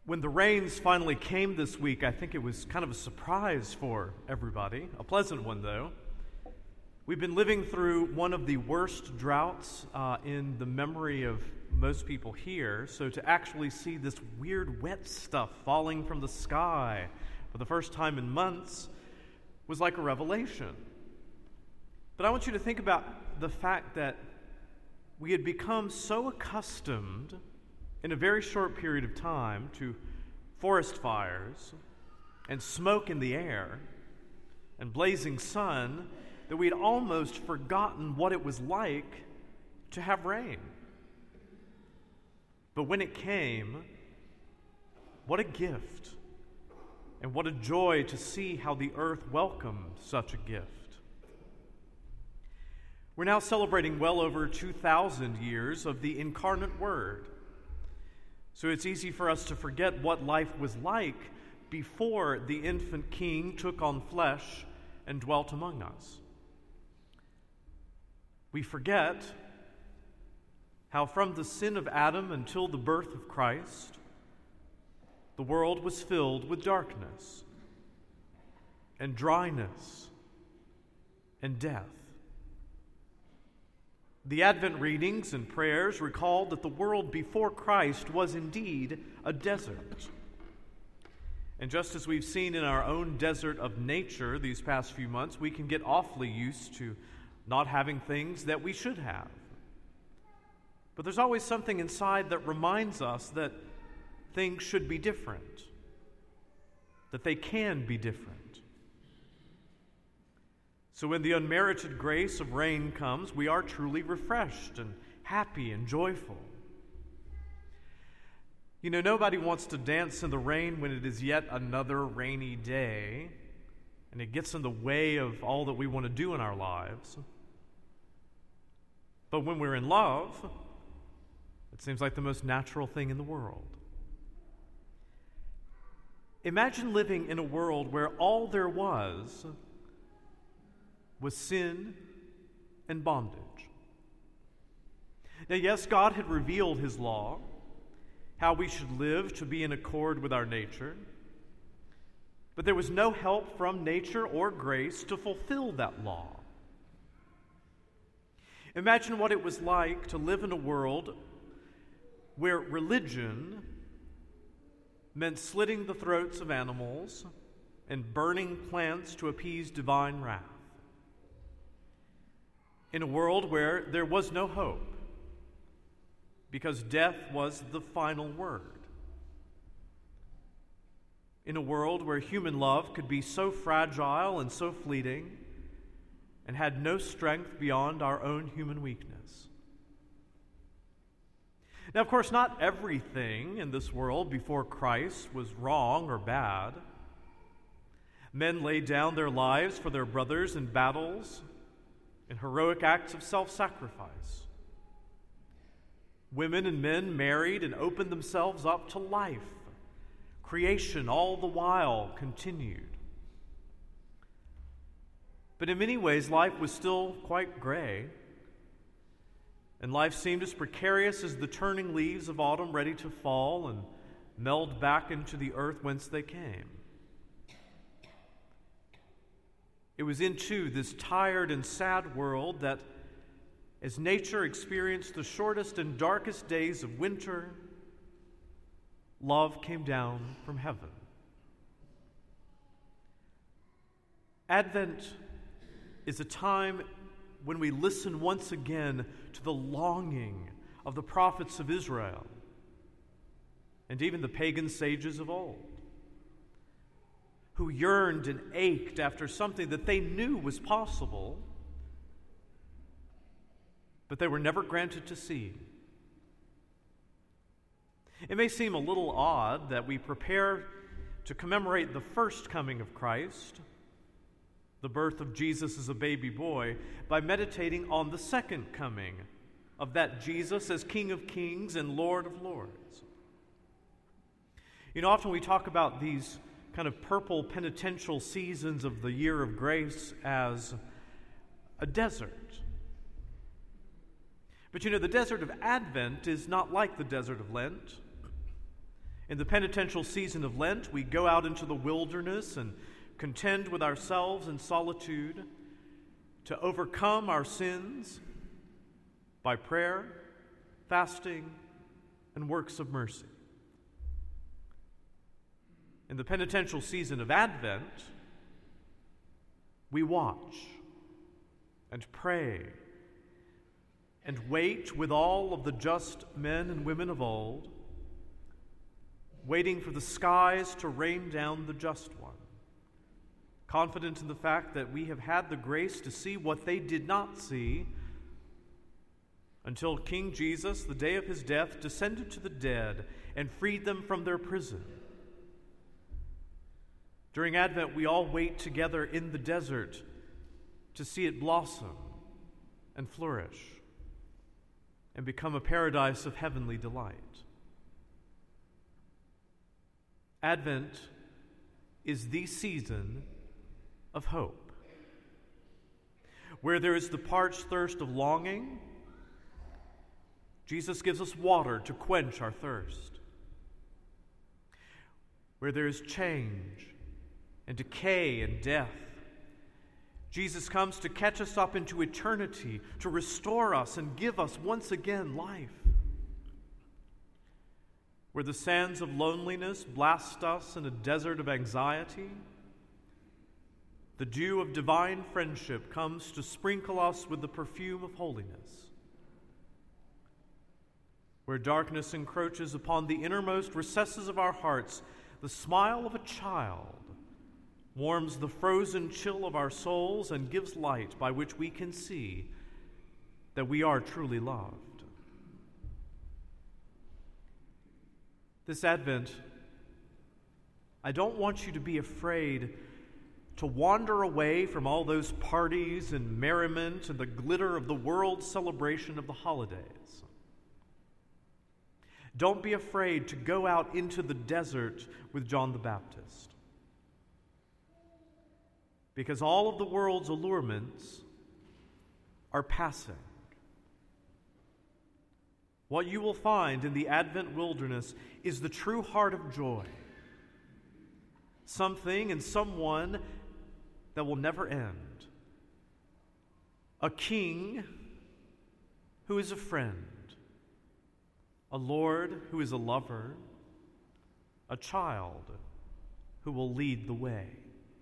When the rains finally came this week, I think it was kind of a surprise for everybody, a pleasant one though. We've been living through one of the worst droughts in the memory of most people here, so to actually see this weird wet stuff falling from the sky for the first time in months was like a revelation. But I want you to think about the fact that we had become so accustomed in a very short period of time to forest fires and smoke in the air and blazing sun that we had almost forgotten what it was like to have rain. But when it came, what a gift, and what a joy to see how the earth welcomed such a gift. We're now celebrating well over 2,000 years of the incarnate Word. So it's easy for us to forget what life was like before the infant King took on flesh and dwelt among us. We forget how from the sin of Adam until the birth of Christ, the world was filled with darkness and dryness and death. The Advent readings and prayers recall that the world before Christ was indeed a desert. And just as we've seen in our own desert of nature these past few months, we can get awfully used to not having things that we should have. But there's always something inside that reminds us that things should be different, that they can be different. So when the unmerited grace of rain comes, we are truly refreshed and happy and joyful. You know, nobody wants to dance in the rain when it is yet another rainy day, and it gets in the way of all that we want to do in our lives. But when we're in love, it seems like the most natural thing in the world. Imagine living in a world where all there was sin and bondage. Now, yes, God had revealed His law, how we should live to be in accord with our nature, but there was no help from nature or grace to fulfill that law. Imagine what it was like to live in a world where religion meant slitting the throats of animals and burning plants to appease divine wrath. In a world where there was no hope, because death was the final word. In a world where human love could be so fragile and so fleeting and had no strength beyond our own human weakness. Now, of course, not everything in this world before Christ was wrong or bad. Men laid down their lives for their brothers in battles, in heroic acts of self-sacrifice. Women and men married and opened themselves up to life. Creation all the while continued. But in many ways, life was still quite gray, and life seemed as precarious as the turning leaves of autumn ready to fall and meld back into the earth whence they came. It was into this tired and sad world that, as nature experienced the shortest and darkest days of winter, love came down from heaven. Advent is a time when we listen once again to the longing of the prophets of Israel and even the pagan sages of old, who yearned and ached after something that they knew was possible, but they were never granted to see. It may seem a little odd that we prepare to commemorate the first coming of Christ, the birth of Jesus as a baby boy, by meditating on the second coming of that Jesus as King of Kings and Lord of Lords. You know, often we talk about these kind of purple penitential seasons of the year of grace as a desert. But you know, the desert of Advent is not like the desert of Lent. In the penitential season of Lent, we go out into the wilderness and contend with ourselves in solitude to overcome our sins by prayer, fasting, and works of mercy. In the penitential season of Advent, we watch and pray and wait with all of the just men and women of old, waiting for the skies to rain down the just one, confident in the fact that we have had the grace to see what they did not see until King Jesus, the day of his death, descended to the dead and freed them from their prison. During Advent, we all wait together in the desert to see it blossom and flourish and become a paradise of heavenly delight. Advent is the season of hope. Where there is the parched thirst of longing, Jesus gives us water to quench our thirst. Where there is change and decay and death, Jesus comes to catch us up into eternity, to restore us and give us once again life. Where the sands of loneliness blast us in a desert of anxiety, the dew of divine friendship comes to sprinkle us with the perfume of holiness. Where darkness encroaches upon the innermost recesses of our hearts, the smile of a child warms the frozen chill of our souls and gives light by which we can see that we are truly loved. This Advent, I don't want you to be afraid to wander away from all those parties and merriment and the glitter of the world's celebration of the holidays. Don't be afraid to go out into the desert with John the Baptist. Because all of the world's allurements are passing. What you will find in the Advent wilderness is the true heart of joy. Something and someone that will never end. A king who is a friend. A Lord who is a lover. A child who will lead the way.